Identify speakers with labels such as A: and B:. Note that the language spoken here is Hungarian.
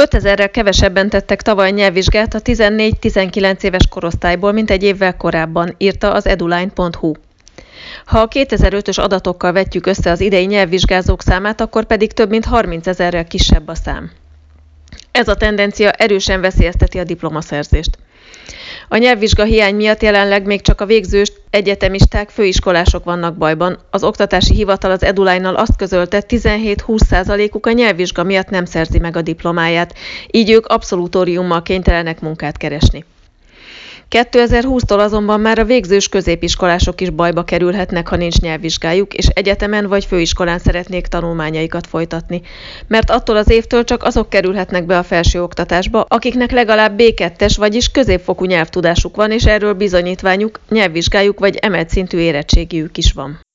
A: 5000-rel kevesebben tettek tavaly nyelvvizsgát a 14-19 éves korosztályból, mint egy évvel korábban, írta az eduline.hu. Ha a 2005-ös adatokkal vetjük össze az idei nyelvvizsgázók számát, akkor pedig több mint 30 000-rel kisebb a szám. Ez a tendencia erősen veszélyezteti a diplomaszerzést. A nyelvvizsga hiány miatt jelenleg még csak a végző egyetemisták, főiskolások vannak bajban. Az oktatási hivatal az Eduline-nal azt közölte, 17-20%-uk a nyelvvizsga miatt nem szerzi meg a diplomáját, így ők abszolutóriummal kénytelenek munkát keresni. 2020-tól azonban már a végzős középiskolások is bajba kerülhetnek, ha nincs nyelvvizsgájuk, és egyetemen vagy főiskolán szeretnék tanulmányaikat folytatni. Mert attól az évtől csak azok kerülhetnek be a felsőoktatásba, akiknek legalább B2-es, vagyis középfokú nyelvtudásuk van, és erről bizonyítványuk, nyelvvizsgájuk vagy emelt szintű érettségiük is van.